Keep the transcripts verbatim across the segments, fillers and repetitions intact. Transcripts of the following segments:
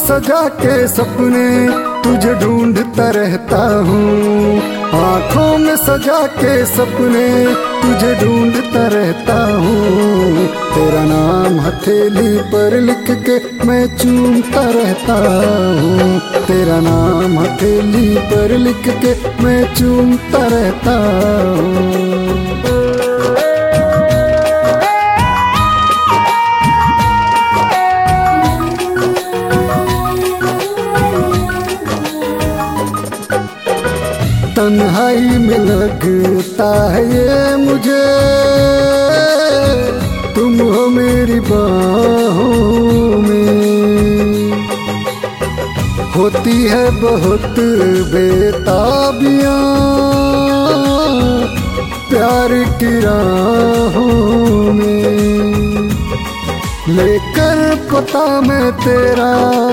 सजा के सपने तुझे ढूंढता रहता हूँ, आँखों में सजा के सपने तुझे ढूंढता रहता हूँ। तेरा नाम हथेली पर लिख के मैं चूमता रहता हूँ, तेरा नाम हथेली पर लिख के मैं चूमता रहता हूँ। तन्हाई में लगता है ये मुझे, तुम हो मेरी बाहों में। होती है बहुत बेताबियां प्यार की राहों में, लेकर पता मैं तेरा,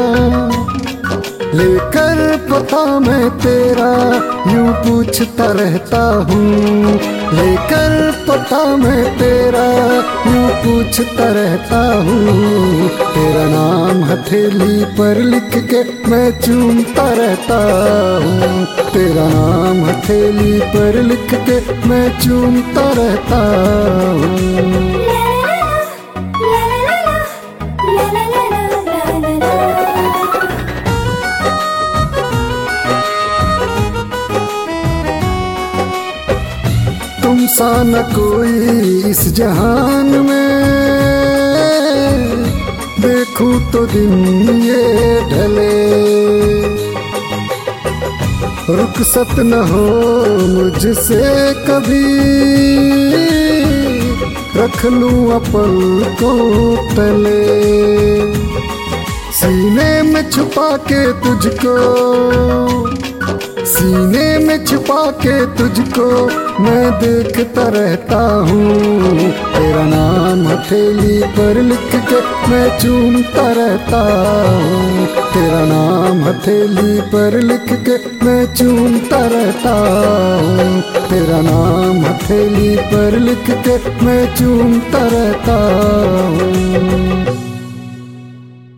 लेकर पता मैं तेरा यूं पूछता रहता हूँ, लेकर पता मैं तेरा यूं पूछता रहता हूँ। तेरा नाम हथेली पर लिख के मैं चूमता रहता हूँ, तेरा नाम हथेली पर लिख के मैं चूमता रहता हूँ। तुम सा न कोई इस जहान में, देखूं तो दिन ये ढले। रुखसत न हो मुझसे कभी, रख लूं अपल को तले। सीने में छुपा के तुझको, सीने में छुपा के तुझको मैं देखता रहता हूँ। तेरा नाम हथेली पर लिख के मैं चूमता रहता हूँ, तेरा नाम हथेली पर लिख के मैं चूमता रहता हूँ, तेरा नाम हथेली पर लिख के मैं चूमता रहता हूँ।